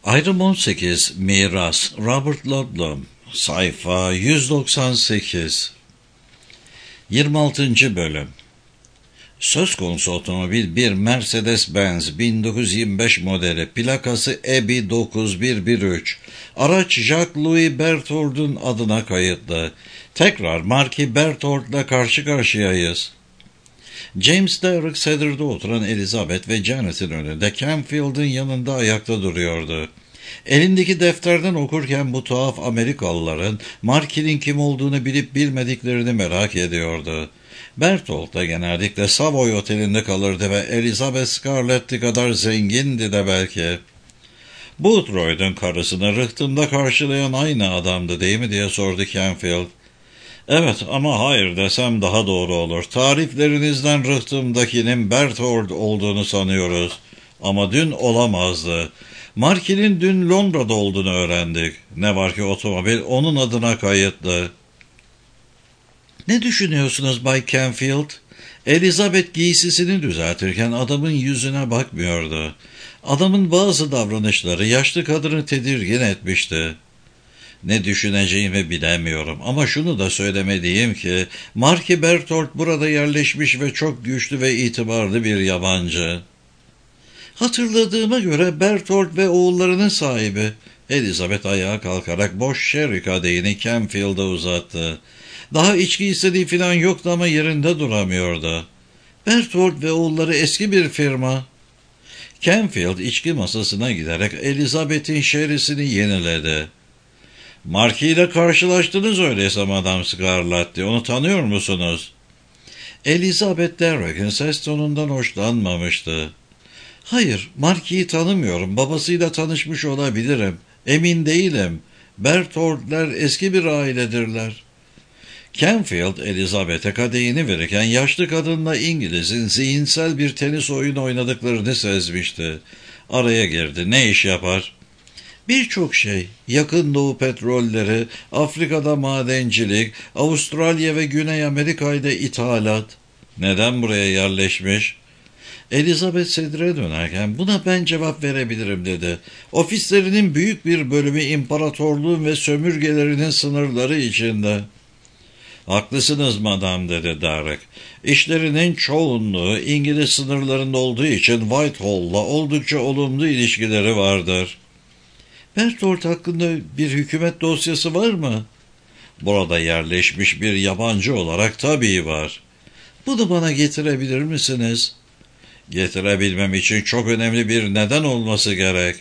Ayrım 18 Miras Robert Ludlum Sayfa 198 26. Bölüm. Söz konusu otomobil bir Mercedes-Benz 1925 modeli, plakası EBI 9113. Araç Jacques-Louis Berthold'un adına kayıtlı. Tekrar Marquis Berthold'la karşı karşıyayız. James Derrick sedrde oturan Elizabeth ve Janet'in önünde Canfield'ın yanında ayakta duruyordu. Elindeki defterden okurken bu tuhaf Amerikalıların Marquis'in kim olduğunu bilip bilmediklerini merak ediyordu. Berthold da genellikle Savoy Oteli'nde kalırdı ve Elizabeth Scarlett'i kadar zengindi de belki. Boothroyd'un karısını rıhtımda karşılayan aynı adamdı değil mi diye sordu Canfield. Evet ama hayır desem daha doğru olur. Tariflerinizden rıhtımdakinin Berthold olduğunu sanıyoruz. Ama dün olamazdı. Marquis'in dün Londra'da olduğunu öğrendik. Ne var ki otomobil onun adına kayıtlı. Ne düşünüyorsunuz Bay Canfield? Elizabeth giysisini düzeltirken adamın yüzüne bakmıyordu. Adamın bazı davranışları yaşlı kadını tedirgin etmişti. Ne düşüneceğimi bilemiyorum ama şunu da söylemeliyim ki Marquis Berthold burada yerleşmiş ve çok güçlü ve itibarlı bir yabancı. Hatırladığıma göre Berthold ve oğullarının sahibi. Elizabeth ayağa kalkarak boş sherry kadehini Canfield'a uzattı. Daha içki istediği falan yoktu ama yerinde duramıyordu. Berthold ve oğulları eski bir firma. Canfield içki masasına giderek Elizabeth'in sherry'sini yeniledi. Marquis ile karşılaştınız öyleyse Madame Scarlatti, onu tanıyor musunuz? Elizabeth Derrick'in ses tonundan hoşlanmamıştı. Hayır, Marquis'i tanımıyorum, babasıyla tanışmış olabilirim, emin değilim. Berthold'ler eski bir ailedirler. Canfield, Elizabeth'e kadehini verirken yaşlı kadınla İngiliz'in zihinsel bir tenis oyunu oynadıklarını sezmişti. Araya girdi, ne iş yapar? Birçok şey, Yakın Doğu petrolleri, Afrika'da madencilik, Avustralya ve Güney Amerika'da ithalat. Neden buraya yerleşmiş? Elizabeth sedire dönerken buna ben cevap verebilirim dedi. Ofislerinin büyük bir bölümü imparatorluğun ve sömürgelerinin sınırları içinde. Haklısınız madam dedi Derrick. İşlerinin çoğunluğu İngiliz sınırlarında olduğu için Whitehall'la oldukça olumlu ilişkileri vardır. Berthold hakkında bir hükümet dosyası var mı? Burada yerleşmiş bir yabancı olarak tabii var. Bunu bana getirebilir misiniz? Getirebilmem için çok önemli bir neden olması gerek.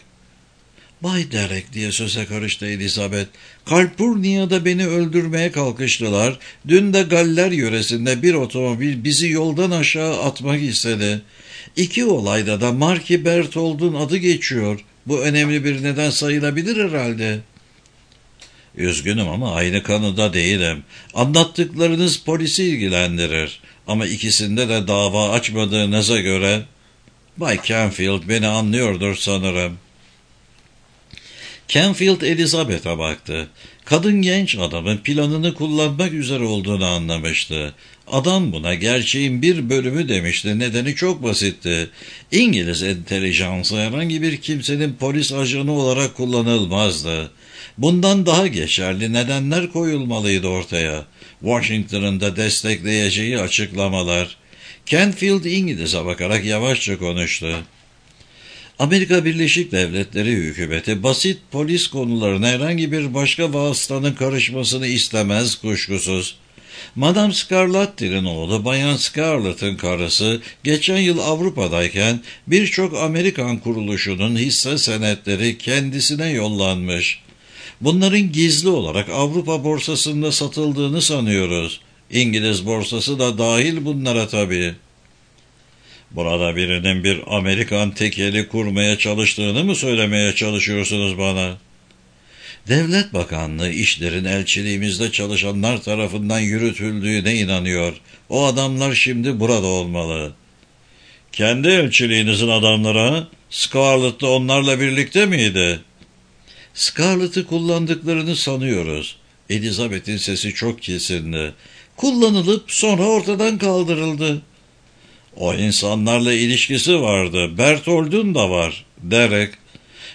Bay Derrick diye söze karıştı Elizabeth. Calpurnia'da beni öldürmeye kalkıştılar. Dün de Galler yöresinde bir otomobil bizi yoldan aşağı atmak istedi. İki olayda da Marquis Berthold'un adı geçiyor. Bu önemli bir neden sayılabilir herhalde. Üzgünüm ama aynı kanıda değilim. Anlattıklarınız polisi ilgilendirir. Ama ikisinde de dava açmadığınıza göre... Bay Canfield beni anlıyordur sanırım. Canfield Elizabeth'e baktı. Kadın genç adamın planını kullanmak üzere olduğunu anlamıştı. Adam buna gerçeğin bir bölümü demişti. Nedeni çok basitti. İngiliz entelijansı herhangi bir kimsenin polis ajanı olarak kullanılmazdı. Bundan daha geçerli nedenler koyulmalıydı ortaya. Washington'ın da destekleyeceği açıklamalar. Canfield İngiliz'e bakarak yavaşça konuştu. Amerika Birleşik Devletleri hükümeti basit polis konularına herhangi bir başka vasıtanın karışmasını istemez kuşkusuz. Madame Scarlatti'nin oğlu Bayan Scarlett'ın karısı geçen yıl Avrupa'dayken birçok Amerikan kuruluşunun hisse senetleri kendisine yollanmış. Bunların gizli olarak Avrupa borsasında satıldığını sanıyoruz. İngiliz borsası da dahil bunlara tabii. Burada birinin bir Amerikan tekeli kurmaya çalıştığını mı söylemeye çalışıyorsunuz bana? Devlet Bakanlığı işlerin elçiliğimizde çalışanlar tarafından yürütüldüğüne inanıyor. O adamlar şimdi burada olmalı. Kendi elçiliğinizin adamları Scarlett'la onlarla birlikte miydi? Scarlett'ı kullandıklarını sanıyoruz. Elizabeth'in sesi çok kesindi. Kullanılıp sonra ortadan kaldırıldı. O insanlarla ilişkisi vardı. Berthold'un da var. Derek.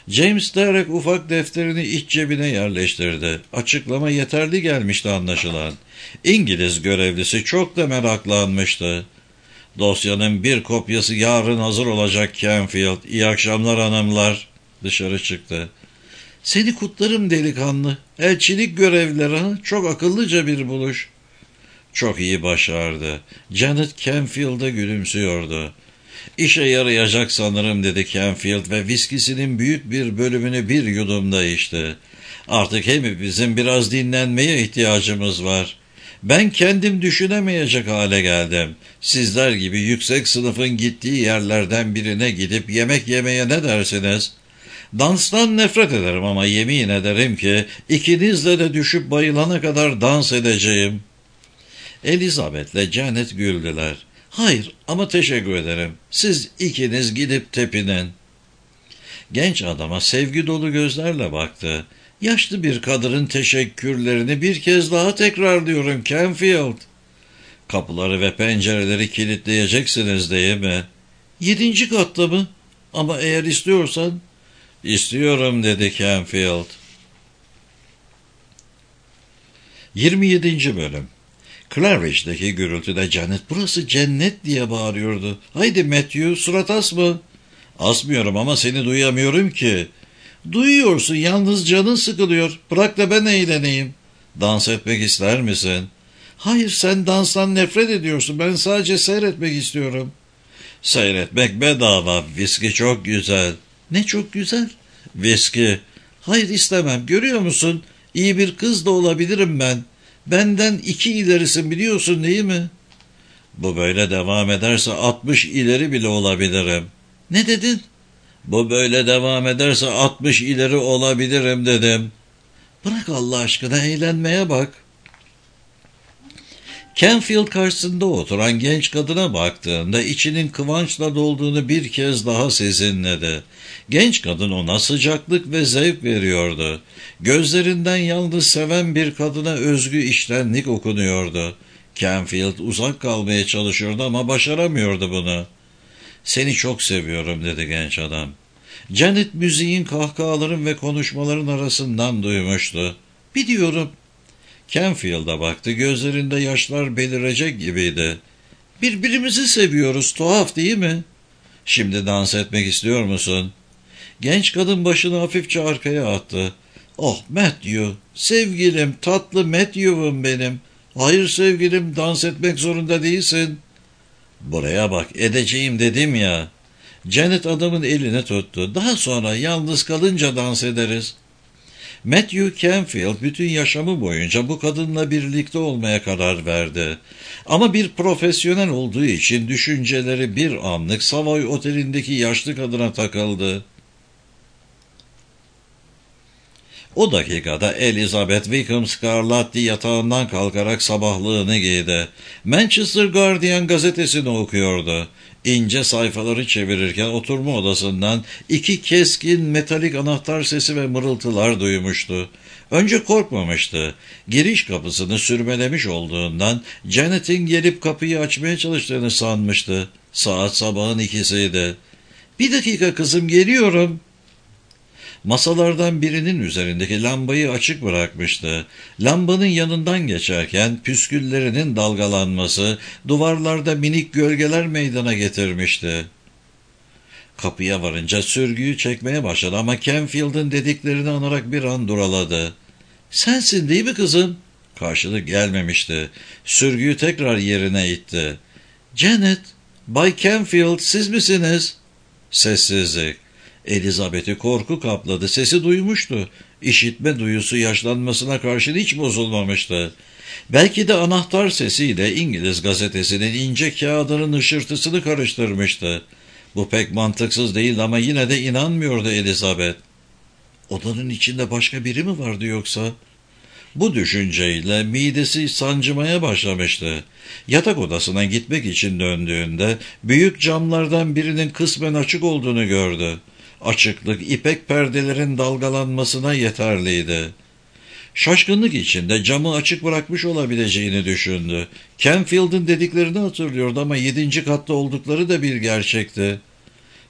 James Derek ufak defterini iç cebine yerleştirdi. Açıklama yeterli gelmişti anlaşılan. İngiliz görevlisi çok da meraklanmıştı. Dosyanın bir kopyası yarın hazır olacak Canfield. İyi akşamlar hanımlar. Dışarı çıktı. Seni kutlarım delikanlı. Elçilik görevlileri ha? Çok akıllıca bir buluş. Çok iyi başardı. Janet Canfield'a gülümsüyordu. İşe yarayacak sanırım dedi Canfield ve viskisinin büyük bir bölümünü bir yudumda içti. Artık hepimizin biraz dinlenmeye ihtiyacımız var. Ben kendim düşünemeyecek hale geldim. Sizler gibi yüksek sınıfın gittiği yerlerden birine gidip yemek yemeye ne dersiniz? Danstan nefret ederim ama yemin ederim ki ikinizle de düşüp bayılana kadar dans edeceğim. Elizabeth'le Janet güldüler. Hayır ama teşekkür ederim. Siz ikiniz gidip tepinin. Genç adama sevgi dolu gözlerle baktı. Yaşlı bir kadının teşekkürlerini bir kez daha tekrarlıyorum Canfield. Kapıları ve pencereleri kilitleyeceksiniz değil mi? 7. katta mı? Ama eğer istiyorsan... İstiyorum dedi Canfield. 27. bölüm. Claridge'deki gürültüde Janet burası cennet diye bağırıyordu. Haydi Matthew surat asma. Asmıyorum ama seni duyamıyorum ki. Duyuyorsun yalnız canın sıkılıyor. Bırak da ben eğleneyim. Dans etmek ister misin? Hayır sen danstan nefret ediyorsun. Ben sadece seyretmek istiyorum. Seyretmek bedava. Viski çok güzel. Ne çok güzel? Viski. Hayır istemem. Görüyor musun? İyi bir kız da olabilirim ben. Benden 2 ilerisin biliyorsun değil mi? Bu böyle devam ederse 60 ileri bile olabilirim. Ne dedin? Bu böyle devam ederse 60 ileri olabilirim dedim. Bırak Allah aşkına eğlenmeye bak. Canfield karşısında oturan genç kadına baktığında içinin kıvançla dolduğunu bir kez daha sezinledi. Genç kadın ona sıcaklık ve zevk veriyordu. Gözlerinden yalnız seven bir kadına özgü içtenlik okunuyordu. Canfield uzak kalmaya çalışıyordu ama başaramıyordu bunu. Seni çok seviyorum dedi genç adam. Janet müziğin, kahkahaların ve konuşmaların arasından duymuştu. Biliyorum. Canfield'a baktı, gözlerinde yaşlar belirecek gibiydi. Birbirimizi seviyoruz, tuhaf değil mi? Şimdi dans etmek istiyor musun? Genç kadın başını hafifçe arkaya attı. Oh Matthew, sevgilim, tatlı Matthew'um benim. Hayır sevgilim, dans etmek zorunda değilsin. Buraya bak, edeceğim dedim ya. Janet adamın elini tuttu. Daha sonra yalnız kalınca dans ederiz. Matthew Canfield bütün yaşamı boyunca bu kadınla birlikte olmaya karar verdi. Ama bir profesyonel olduğu için düşünceleri bir anlık Savoy Oteli'ndeki yaşlı kadına takıldı. O dakikada Elizabeth Wickham Scarlatti yatağından kalkarak sabahlığını giydi. Manchester Guardian gazetesini okuyordu. İnce sayfaları çevirirken oturma odasından 2 keskin metalik anahtar sesi ve mırıltılar duymuştu. Önce korkmamıştı. Giriş kapısını sürmelemiş olduğundan Janet'in gelip kapıyı açmaya çalıştığını sanmıştı. Saat sabahın 2'siydi. "Bir dakika kızım, geliyorum." Masalardan birinin üzerindeki lambayı açık bırakmıştı. Lambanın yanından geçerken püsküllerinin dalgalanması duvarlarda minik gölgeler meydana getirmişti. Kapıya varınca sürgüyü çekmeye başladı ama Canfield'ın dediklerini anarak bir an duraladı. "Sensin değil mi kızım?" Karşılık gelmemişti. Sürgüyü tekrar yerine itti. "Janet, Bay Canfield siz misiniz?" Sessizlik. Elizabeth'i korku kapladı. Sesi duymuştu. İşitme duyusu yaşlanmasına karşın hiç bozulmamıştı. Belki de anahtar sesiyle İngiliz gazetesinin ince kağıdının ışırtısını karıştırmıştı. Bu pek mantıksız değil ama yine de inanmıyordu Elizabeth. Odanın içinde başka biri mi vardı yoksa? Bu düşünceyle midesi sancımaya başlamıştı. Yatak odasına gitmek için döndüğünde büyük camlardan birinin kısmen açık olduğunu gördü. Açıklık ipek perdelerin dalgalanmasına yeterliydi. Şaşkınlık içinde camı açık bırakmış olabileceğini düşündü. Canfield'ın dediklerini hatırlıyordu ama 7. katta oldukları da bir gerçekti.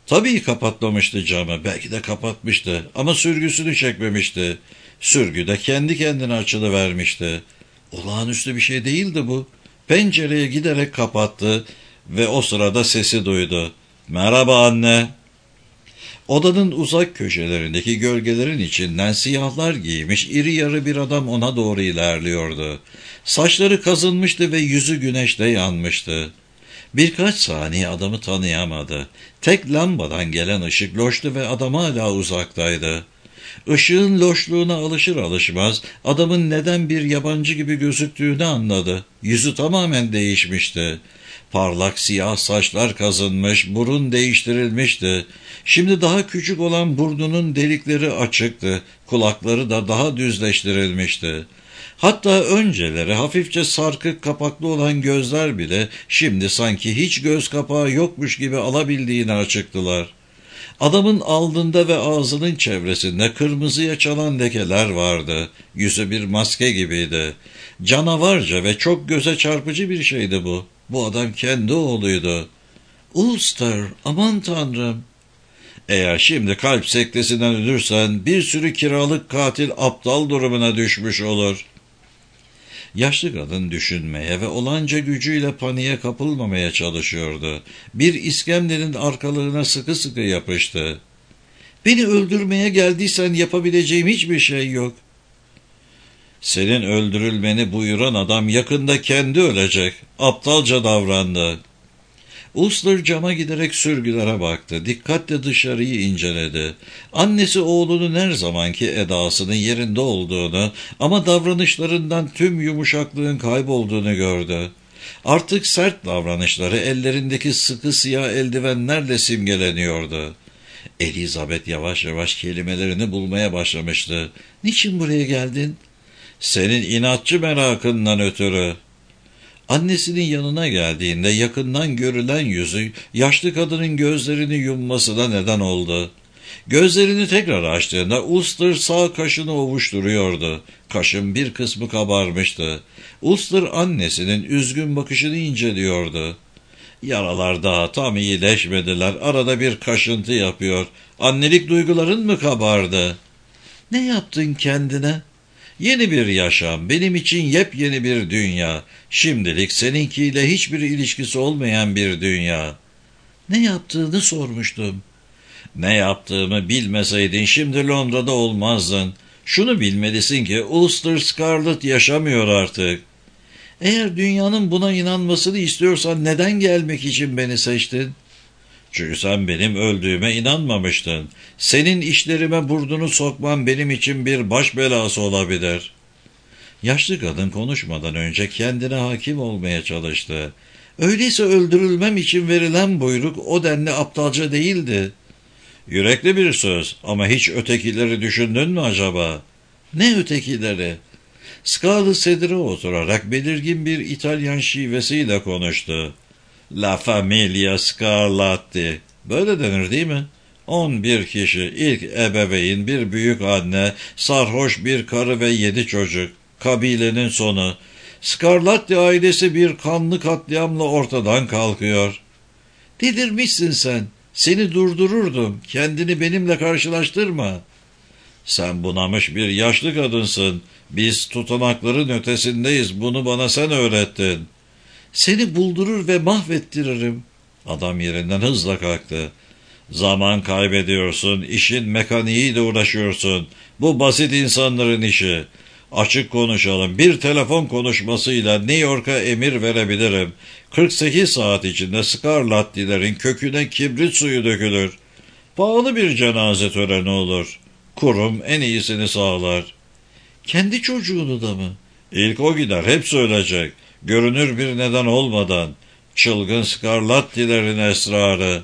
Tabii kapatmamıştı camı, belki de kapatmıştı ama sürgüsünü çekmemişti. Sürgü de kendi kendine açılıvermişti. Olağanüstü bir şey değildi bu. Pencereye giderek kapattı ve o sırada sesi duydu. "Merhaba anne." Odanın uzak köşelerindeki gölgelerin içinden siyahlar giymiş iri yarı bir adam ona doğru ilerliyordu. Saçları kazınmıştı ve yüzü güneşte yanmıştı. Birkaç saniye adamı tanıyamadı. Tek lambadan gelen ışık loştu ve adam hala uzaktaydı. Işığın loşluğuna alışır alışmaz adamın neden bir yabancı gibi gözüktüğünü anladı. Yüzü tamamen değişmişti. Parlak siyah saçlar kazınmış, burun değiştirilmişti. Şimdi daha küçük olan burnunun delikleri açıktı, kulakları da daha düzleştirilmişti. Hatta önceleri hafifçe sarkık kapaklı olan gözler bile şimdi sanki hiç göz kapağı yokmuş gibi alabildiğine açıktılar. Adamın alnında ve ağzının çevresinde kırmızıya çalan lekeler vardı. Yüzü bir maske gibiydi. Canavarca ve çok göze çarpıcı bir şeydi bu. Bu adam kendi oğluydu. Ulster, aman tanrım. Eğer şimdi kalp sektesinden ölürsen bir sürü kiralık katil aptal durumuna düşmüş olur. Yaşlı kadın düşünmeye ve olanca gücüyle paniğe kapılmamaya çalışıyordu. Bir iskemlenin arkalığına sıkı sıkı yapıştı. "Beni öldürmeye geldiysen yapabileceğim hiçbir şey yok." "Senin öldürülmeni buyuran adam yakında kendi ölecek." Aptalca davrandı. Ulster cama giderek sürgülere baktı. Dikkatle dışarıyı inceledi. Annesi oğlunun her zamanki edasının yerinde olduğunu ama davranışlarından tüm yumuşaklığın kaybolduğunu gördü. Artık sert davranışları ellerindeki sıkı siyah eldivenlerle simgeleniyordu. Elizabeth yavaş yavaş kelimelerini bulmaya başlamıştı. "Niçin buraya geldin?" "Senin inatçı merakından ötürü." Annesinin yanına geldiğinde yakından görülen yüzü yaşlı kadının gözlerini yummasına neden oldu. Gözlerini tekrar açtığında Ulster sağ kaşını ovuşturuyordu. Kaşın bir kısmı kabarmıştı. Ulster annesinin üzgün bakışını inceliyordu. "Yaralar daha tam iyileşmediler. Arada bir kaşıntı yapıyor. Annelik duyguların mı kabardı?" "Ne yaptın kendine?" "Yeni bir yaşam, benim için yepyeni bir dünya. Şimdilik seninkiyle hiçbir ilişkisi olmayan bir dünya." "Ne yaptığını sormuştum." "Ne yaptığımı bilmeseydin şimdi Londra'da olmazdın. Şunu bilmelisin ki Ulster Scarlett yaşamıyor artık." "Eğer dünyanın buna inanmasını istiyorsan neden gelmek için beni seçtin?" "Çünkü sen benim öldüğüme inanmamıştın. Senin işlerime burnunu sokman benim için bir baş belası olabilir." Yaşlı kadın konuşmadan önce kendine hakim olmaya çalıştı. "Öyleyse öldürülmem için verilen buyruk o denli aptalca değildi." "Yürekli bir söz ama hiç ötekileri düşündün mü acaba?" "Ne ötekileri?" Scarlett sedire oturarak belirgin bir İtalyan şivesiyle konuştu. "La Famiglia Scarlatti. Böyle denir değil mi? 11 kişi, ilk ebeveyn, bir büyük anne, sarhoş bir karı ve 7 çocuk. Kabilenin sonu. Scarlatti ailesi bir kanlı katliamla ortadan kalkıyor." "Delirmişsin sen. Seni durdururdum. Kendini benimle karşılaştırma." "Sen bunamış bir yaşlı kadınsın. Biz tutanakların ötesindeyiz. Bunu bana sen öğrettin." "Seni buldurur ve mahvettiririm." Adam yerinden hızla kalktı. "Zaman kaybediyorsun, işin mekaniğiyle uğraşıyorsun. Bu basit insanların işi. Açık konuşalım, bir telefon konuşmasıyla New York'a emir verebilirim. 48 saat içinde Scarlattilerin köküne kibrit suyu dökülür. Pahalı bir cenaze töreni olur. Kurum en iyisini sağlar." "Kendi çocuğunu da mı?" "İlk o gider, hepsi ölecek. Görünür bir neden olmadan. Çılgın Scarlattilerin esrarı."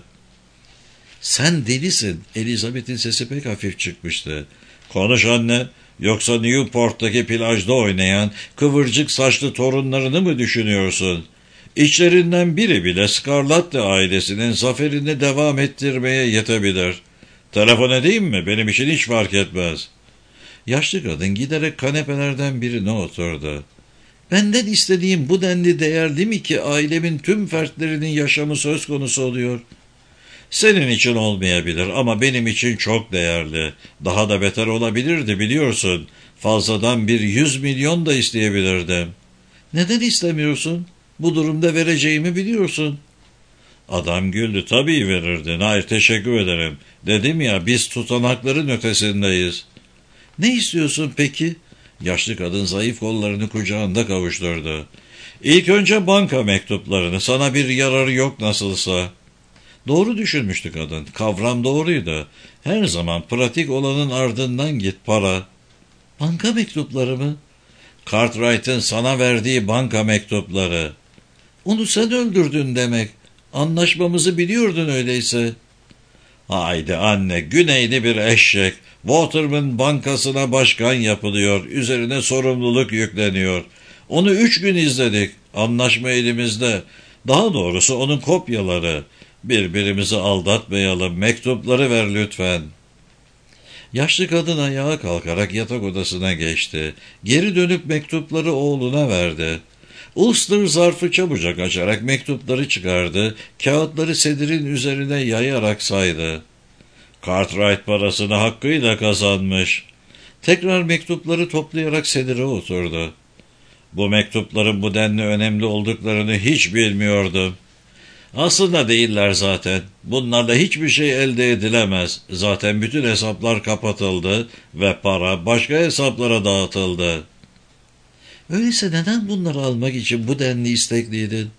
"Sen delisin." Elizabeth'in sesi pek hafif çıkmıştı. "Konuş anne. Yoksa Newport'taki plajda oynayan kıvırcık saçlı torunlarını mı düşünüyorsun? İçlerinden biri bile Scarlatti ailesinin zaferini devam ettirmeye yetebilir. Telefon edeyim mi? Benim için hiç fark etmez." Yaşlı kadın giderek kanepelerden birine oturdu. "Benden istediğim bu denli değerli mi ki ailemin tüm fertlerinin yaşamı söz konusu oluyor?" Senin için olmayabilir ama benim için çok değerli. Daha da beter olabilirdi biliyorsun. Fazladan bir 100 milyon da isteyebilirdim. Neden istemiyorsun? Bu durumda vereceğimi biliyorsun. Adam güldü. Tabii verirdin. Hayır, teşekkür ederim. Dedim ya, biz tutanakların ötesindeyiz. Ne istiyorsun peki? Yaşlı kadın zayıf kollarını kucağında kavuşturdu. İlk önce banka mektuplarını. Sana bir yararı yok nasılsa. Doğru düşünmüştü kadın. Kavram doğruydu. Her zaman pratik olanın ardından git, para. Banka mektupları mı? Cartwright'ın sana verdiği banka mektupları. Onu sen öldürdün demek. Anlaşmamızı biliyordun öyleyse. Haydi anne, güneyli bir eşek. Waterman bankasına başkan yapılıyor. Üzerine sorumluluk yükleniyor. Onu 3 gün izledik. Anlaşma elimizde. Daha doğrusu onun kopyaları. Birbirimizi aldatmayalım. Mektupları ver lütfen. Yaşlı kadın ayağa kalkarak yatak odasına geçti. Geri dönüp mektupları oğluna verdi. Ulster zarfı çabucak açarak mektupları çıkardı. Kağıtları sedirin üzerine yayarak saydı. Cartwright parasını hakkıyla kazanmış. Tekrar mektupları toplayarak sedire oturdu. Bu mektupların bu denli önemli olduklarını hiç bilmiyordum. Aslında değiller zaten. Bunlarla hiçbir şey elde edilemez. Zaten bütün hesaplar kapatıldı ve para başka hesaplara dağıtıldı. Öyleyse neden bunları almak için bu denli istekliydin?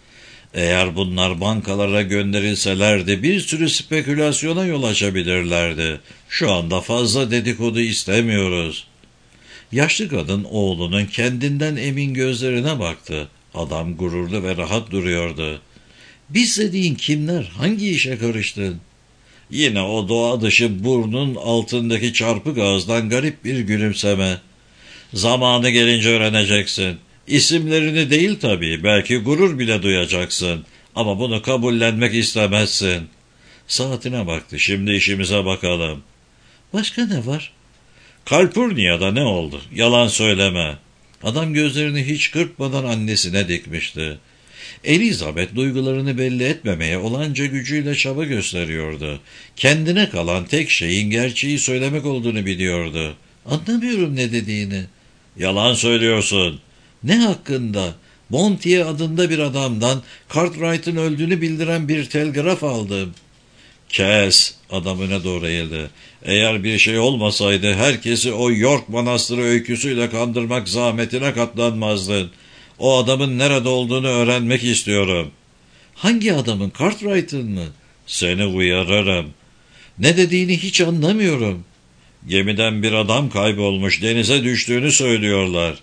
Eğer bunlar bankalara gönderilselerdi bir sürü spekülasyona yol açabilirlerdi. Şu anda fazla dedikodu istemiyoruz. Yaşlı kadın oğlunun kendinden emin gözlerine baktı. Adam gururlu ve rahat duruyordu. Biz dediğin kimler? Hangi işe karıştın? Yine o doğa dışı burnun altındaki çarpık ağızdan garip bir gülümseme. Zamanı gelince öğreneceksin. İsimlerini değil tabii, belki gurur bile duyacaksın. Ama bunu kabullenmek istemezsin. Saatine baktı. Şimdi işimize bakalım. Başka ne var? Kalpurnia'da ne oldu? Yalan söyleme. Adam gözlerini hiç kırpmadan annesine dikmişti. Elizabeth duygularını belli etmemeye olanca gücüyle çaba gösteriyordu. Kendine kalan tek şeyin gerçeği söylemek olduğunu biliyordu. Anlamıyorum ne dediğini. Yalan söylüyorsun. Ne hakkında? Montier adında bir adamdan Cartwright'ın öldüğünü bildiren bir telgraf aldım. Kes, adamına doğru eğildi. Eğer bir şey olmasaydı herkesi o York Manastırı öyküsüyle kandırmak zahmetine katlanmazdın. O adamın nerede olduğunu öğrenmek istiyorum. Hangi adamın? Cartwright'ın mı? Seni uyarırım. Ne dediğini hiç anlamıyorum. Gemiden bir adam kaybolmuş, denize düştüğünü söylüyorlar.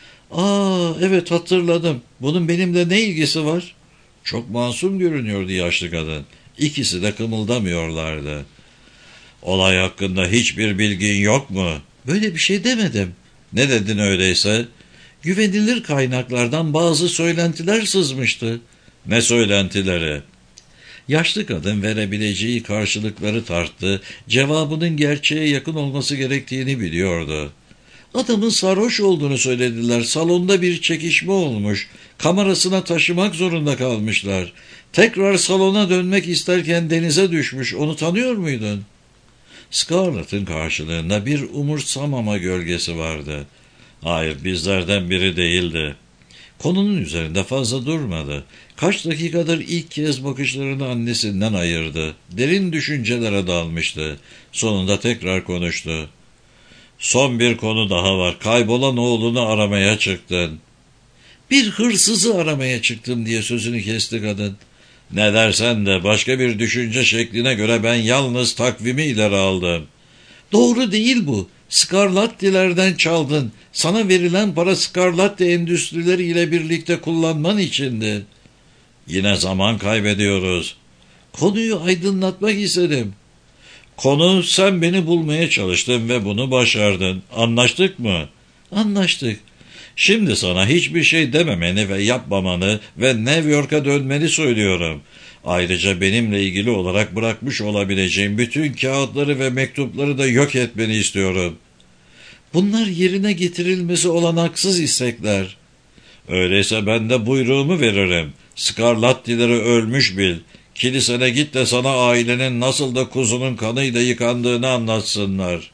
Evet, hatırladım. Bunun benimle ne ilgisi var? Çok masum görünüyordu yaşlı kadın. İkisi de kımıldamıyorlardı. Olay hakkında hiçbir bilgin yok mu? Böyle bir şey demedim. Ne dedin öyleyse? Güvenilir kaynaklardan bazı söylentiler sızmıştı. Ne söylentileri? Yaşlı kadın verebileceği karşılıkları tarttı. Cevabının gerçeğe yakın olması gerektiğini biliyordu. Adamın sarhoş olduğunu söylediler. Salonda bir çekişme olmuş. Kamerasına taşımak zorunda kalmışlar. Tekrar salona dönmek isterken denize düşmüş. Onu tanıyor muydun? Scarlett'ın karşılığında bir umursamama gölgesi vardı. Hayır, bizlerden biri değildi. Konunun üzerinde fazla durmadı. Kaç dakikadır ilk kez bakışlarını annesinden ayırdı. Derin düşüncelere dalmıştı. Sonunda tekrar konuştu. Son bir konu daha var. Kaybolan oğlunu aramaya çıktın. Bir hırsızı aramaya çıktım diye sözünü kesti kadın. Ne dersen de başka bir düşünce şekline göre ben yalnız takvimi ileri aldım. Doğru değil bu. Scarlatti'lerden çaldın. Sana verilen para Scarlatti endüstrileri ile birlikte kullanman içindi. Yine zaman kaybediyoruz. Konuyu aydınlatmak istedim. Konu, sen beni bulmaya çalıştın ve bunu başardın. Anlaştık mı? Anlaştık. Şimdi sana hiçbir şey dememeni ve yapmamanı ve New York'a dönmeni söylüyorum. Ayrıca benimle ilgili olarak bırakmış olabileceğim bütün kağıtları ve mektupları da yok etmeni istiyorum. Bunlar yerine getirilmesi olanaksız istekler. Öyleyse ben de buyruğumu veririm. Scarlatti'leri ölmüş bil. Kilisene git de sana ailenin nasıl da kuzunun kanıyla yıkandığını anlatsınlar.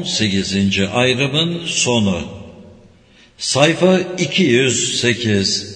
18. ayrımın sonu. Sayfa 208.